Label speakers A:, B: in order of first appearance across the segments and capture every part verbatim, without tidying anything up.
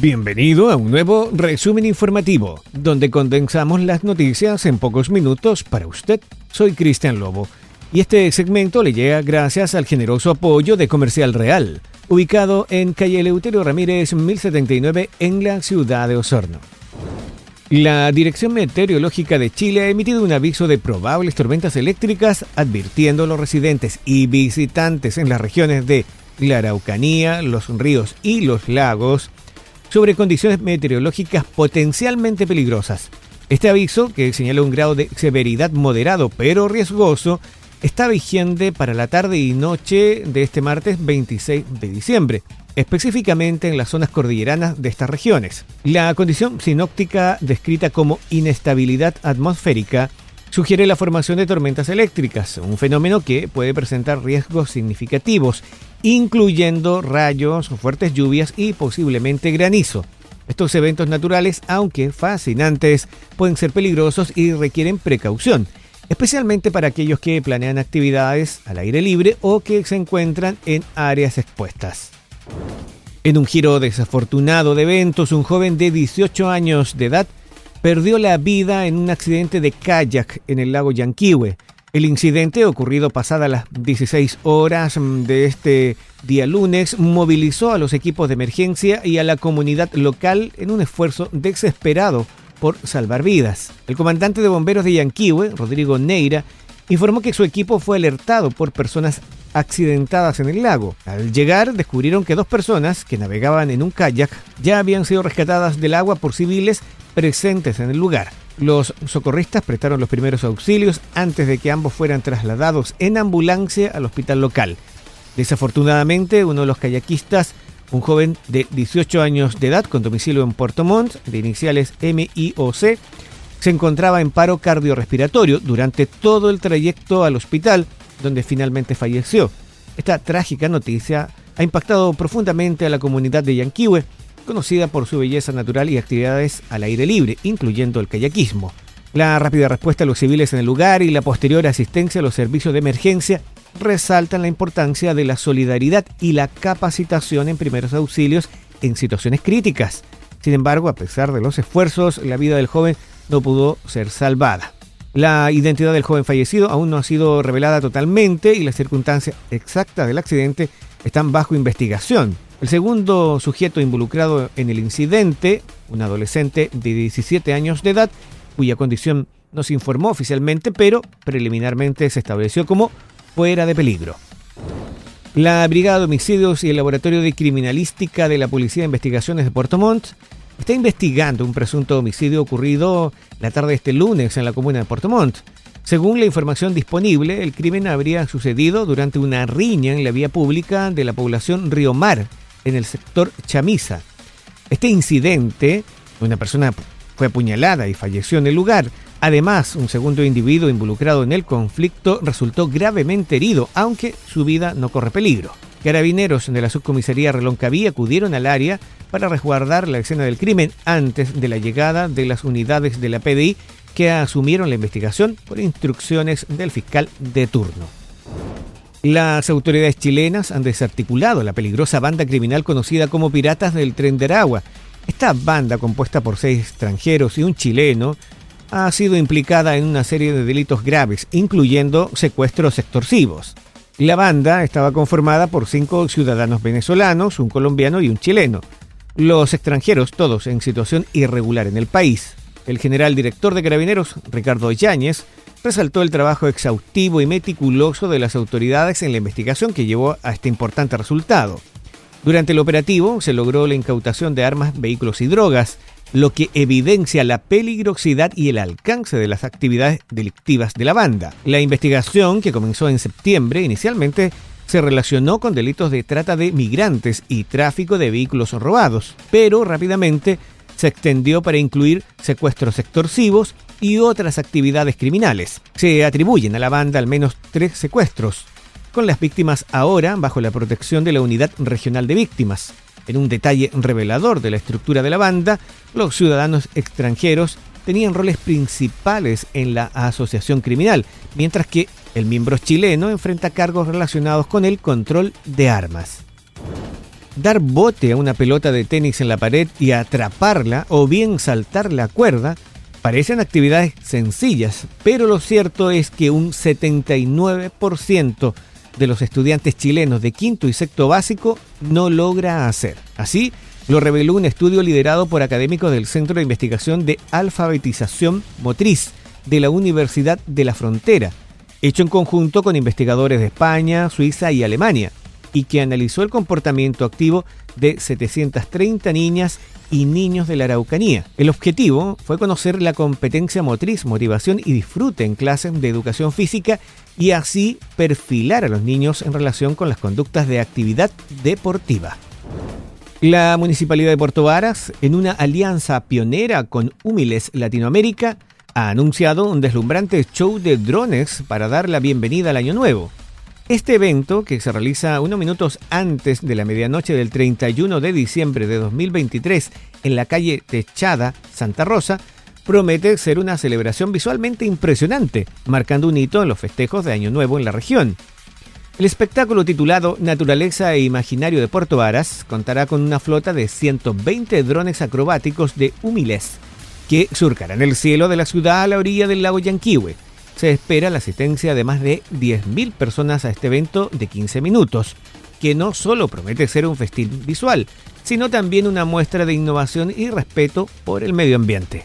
A: Bienvenido a un nuevo resumen informativo, donde condensamos las noticias en pocos minutos para usted. Soy Cristian Lobo, y este segmento le llega gracias al generoso apoyo de Comercial Real, ubicado en calle Eleuterio Ramírez mil setenta y nueve en la ciudad de Osorno. La Dirección Meteorológica de Chile ha emitido un aviso de probables tormentas eléctricas, advirtiendo a los residentes y visitantes en las regiones de la Araucanía, los ríos y los lagos sobre condiciones meteorológicas potencialmente peligrosas. Este aviso, que señala un grado de severidad moderado pero riesgoso, está vigente para la tarde y noche de este martes veintiséis de diciembre, específicamente en las zonas cordilleranas de estas regiones. La condición sinóptica descrita como inestabilidad atmosférica sugiere la formación de tormentas eléctricas, un fenómeno que puede presentar riesgos significativos, incluyendo rayos, fuertes lluvias y posiblemente granizo. Estos eventos naturales, aunque fascinantes, pueden ser peligrosos y requieren precaución, especialmente para aquellos que planean actividades al aire libre o que se encuentran en áreas expuestas. En un giro desafortunado de eventos, un joven de dieciocho años de edad perdió la vida en un accidente de kayak en el lago Llanquihue. El incidente, ocurrido pasadas las dieciséis horas de este día lunes, movilizó a los equipos de emergencia y a la comunidad local en un esfuerzo desesperado por salvar vidas. El comandante de bomberos de Llanquihue, Rodrigo Neira, informó que su equipo fue alertado por personas accidentadas en el lago. Al llegar, descubrieron que dos personas que navegaban en un kayak ya habían sido rescatadas del agua por civiles presentes en el lugar. Los socorristas prestaron los primeros auxilios antes de que ambos fueran trasladados en ambulancia al hospital local. Desafortunadamente, uno de los kayakistas, un joven de dieciocho años de edad con domicilio en Puerto Montt, de iniciales M I O C, se encontraba en paro cardiorrespiratorio durante todo el trayecto al hospital, donde finalmente falleció. Esta trágica noticia ha impactado profundamente a la comunidad de Llanquihue, conocida por su belleza natural y actividades al aire libre, incluyendo el kayakismo. La rápida respuesta de los civiles en el lugar y la posterior asistencia a los servicios de emergencia resaltan la importancia de la solidaridad y la capacitación en primeros auxilios en situaciones críticas. Sin embargo, a pesar de los esfuerzos, la vida del joven no pudo ser salvada. La identidad del joven fallecido aún no ha sido revelada totalmente y las circunstancias exactas del accidente están bajo investigación. El segundo sujeto involucrado en el incidente, un adolescente de diecisiete años de edad, cuya condición no se informó oficialmente, pero preliminarmente se estableció como fuera de peligro. La Brigada de Homicidios y el Laboratorio de Criminalística de la Policía de Investigaciones de Puerto Montt está investigando un presunto homicidio ocurrido la tarde de este lunes en la comuna de Puerto Montt. Según la información disponible, el crimen habría sucedido durante una riña en la vía pública de la población Río Mar, en el sector Chamisa. Este incidente, una persona fue apuñalada y falleció en el lugar. Además, un segundo individuo involucrado en el conflicto resultó gravemente herido, aunque su vida no corre peligro. Carabineros de la subcomisaría Reloncaví acudieron al área para resguardar la escena del crimen antes de la llegada de las unidades de la P D I que asumieron la investigación por instrucciones del fiscal de turno. Las autoridades chilenas han desarticulado la peligrosa banda criminal conocida como Piratas del Tren de Aragua. Esta banda, compuesta por seis extranjeros y un chileno, ha sido implicada en una serie de delitos graves, incluyendo secuestros extorsivos. La banda estaba conformada por cinco ciudadanos venezolanos, un colombiano y un chileno. Los extranjeros, todos en situación irregular en el país. El general director de Carabineros, Ricardo Yáñez, resaltó el trabajo exhaustivo y meticuloso de las autoridades en la investigación que llevó a este importante resultado. Durante el operativo se logró la incautación de armas, vehículos y drogas, lo que evidencia la peligrosidad y el alcance de las actividades delictivas de la banda. La investigación, que comenzó en septiembre, inicialmente se relacionó con delitos de trata de migrantes y tráfico de vehículos robados, pero rápidamente se extendió para incluir secuestros extorsivos y otras actividades criminales. Se atribuyen a la banda al menos tres secuestros, con las víctimas ahora bajo la protección de la Unidad Regional de Víctimas. En un detalle revelador de la estructura de la banda, los ciudadanos extranjeros tenían roles principales en la asociación criminal, mientras que el miembro chileno enfrenta cargos relacionados con el control de armas. dar bote a una pelota de tenis en la pared y atraparla o bien saltar la cuerda parecen actividades sencillas, pero lo cierto es que un setenta y nueve por ciento de los estudiantes chilenos de quinto y sexto básico no logra hacer. Así lo reveló un estudio liderado por académicos del Centro de Investigación de Alfabetización Motriz de la Universidad de la Frontera, hecho en conjunto con investigadores de España, Suiza y Alemania, y que analizó el comportamiento activo de setecientas treinta niñas y niños de la Araucanía. El objetivo fue conocer la competencia motriz, motivación y disfrute en clases de educación física y así perfilar a los niños en relación con las conductas de actividad deportiva. La Municipalidad de Puerto Varas, en una alianza pionera con Humiles Latinoamérica, ha anunciado un deslumbrante show de drones para dar la bienvenida al Año Nuevo. Este evento, que se realiza unos minutos antes de la medianoche del treinta y uno de diciembre de dos mil veintitrés en la calle Techada, Santa Rosa, promete ser una celebración visualmente impresionante, marcando un hito en los festejos de Año Nuevo en la región. El espectáculo titulado Naturaleza e Imaginario de Puerto Varas contará con una flota de ciento veinte drones acrobáticos de Humiles, que surcarán el cielo de la ciudad a la orilla del lago Yanquihue. Se espera la asistencia de más de diez mil personas a este evento de quince minutos, que no solo promete ser un festín visual, sino también una muestra de innovación y respeto por el medio ambiente.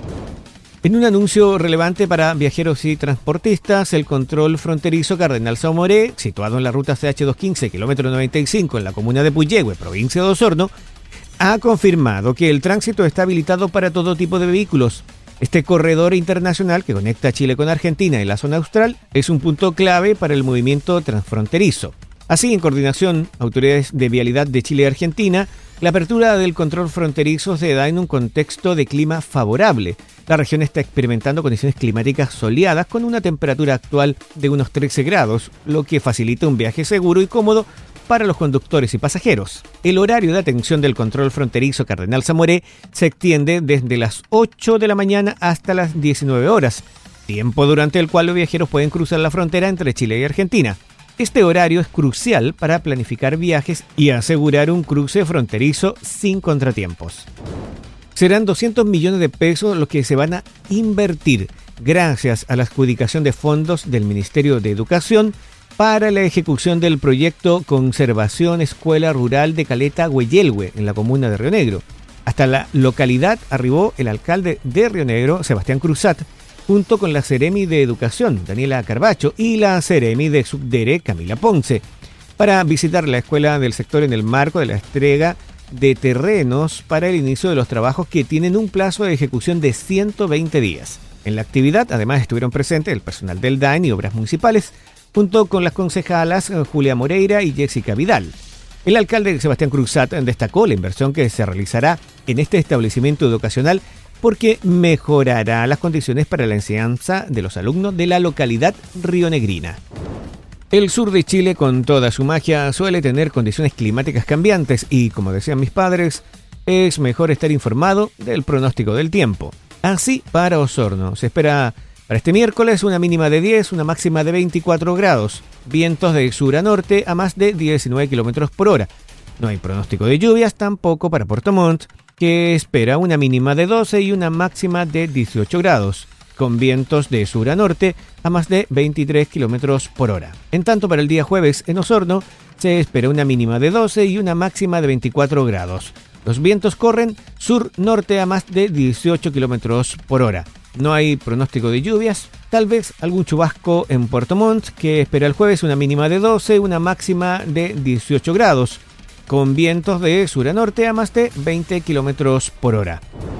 A: En un anuncio relevante para viajeros y transportistas, el control fronterizo Cardenal Saumoré, situado en la ruta C H doscientos quince, kilómetro noventa y cinco, en la comuna de Puyehue, provincia de Osorno, ha confirmado que el tránsito está habilitado para todo tipo de vehículos. Este corredor internacional que conecta Chile con Argentina y la zona austral es un punto clave para el movimiento transfronterizo. Así, en coordinación, autoridades de vialidad de Chile y Argentina, la apertura del control fronterizo se da en un contexto de clima favorable. La región está experimentando condiciones climáticas soleadas con una temperatura actual de unos trece grados, lo que facilita un viaje seguro y cómodo para los conductores y pasajeros. El horario de atención del control fronterizo Cardenal Saumoré se extiende desde las ocho de la mañana hasta las diecinueve horas, tiempo durante el cual los viajeros pueden cruzar la frontera entre Chile y Argentina. Este horario es crucial para planificar viajes y asegurar un cruce fronterizo sin contratiempos. Serán doscientos millones de pesos los que se van a invertir gracias a la adjudicación de fondos del Ministerio de Educación para la ejecución del proyecto Conservación Escuela Rural de Caleta Güeyelhue en la comuna de Río Negro. Hasta la localidad arribó el alcalde de Río Negro, Sebastián Cruzat, junto con la Seremi de Educación, Daniela Carbacho, y la Seremi de Subdere, Camila Ponce, para visitar la escuela del sector en el marco de la entrega de terrenos para el inicio de los trabajos que tienen un plazo de ejecución de ciento veinte días. En la actividad, además, estuvieron presentes el personal del D A N y Obras Municipales, junto con las concejalas Julia Moreira y Jessica Vidal. El alcalde Sebastián Cruzat destacó la inversión que se realizará en este establecimiento educacional porque mejorará las condiciones para la enseñanza de los alumnos de la localidad rionegrina. El sur de Chile, con toda su magia, suele tener condiciones climáticas cambiantes y, como decían mis padres, es mejor estar informado del pronóstico del tiempo. Así, para Osorno, se espera para este miércoles una mínima de diez, una máxima de veinticuatro grados, vientos de sur a norte a más de diecinueve kilómetros por hora. No hay pronóstico de lluvias tampoco para Puerto Montt, que espera una mínima de doce y una máxima de dieciocho grados, con vientos de sur a norte a más de veintitrés kilómetros por hora. En tanto, para el día jueves en Osorno se espera una mínima de doce y una máxima de veinticuatro grados. Los vientos corren sur-norte a más de dieciocho kilómetros por hora. No hay pronóstico de lluvias, tal vez algún chubasco en Puerto Montt, que espera el jueves una mínima de doce, una máxima de dieciocho grados, con vientos de sur a norte a más de veinte kilómetros por hora.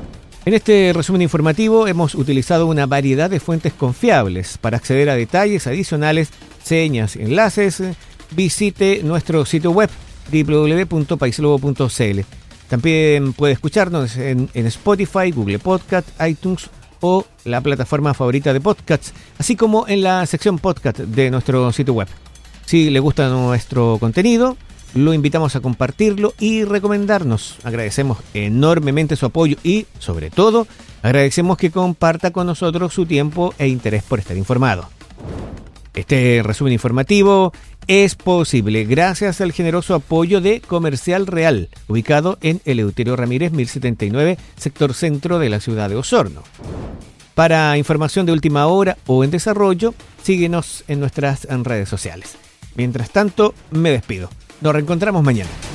A: En este resumen informativo hemos utilizado una variedad de fuentes confiables. Para acceder a detalles adicionales, señas y enlaces, visite nuestro sitio web doble u doble u doble u punto paislobo punto c l. También puede escucharnos en, en Spotify, Google Podcast, iTunes o la plataforma favorita de podcasts, así como en la sección podcast de nuestro sitio web. Si le gusta nuestro contenido, lo invitamos a compartirlo y recomendarnos. Agradecemos enormemente su apoyo y, sobre todo, agradecemos que comparta con nosotros su tiempo e interés por estar informado. Este resumen informativo es posible gracias al generoso apoyo de Comercial Real, ubicado en Eleuterio Ramírez mil setenta y nueve, sector centro de la ciudad de Osorno. Para información de última hora o en desarrollo, síguenos en nuestras redes sociales. Mientras tanto, me despido. Nos reencontramos mañana.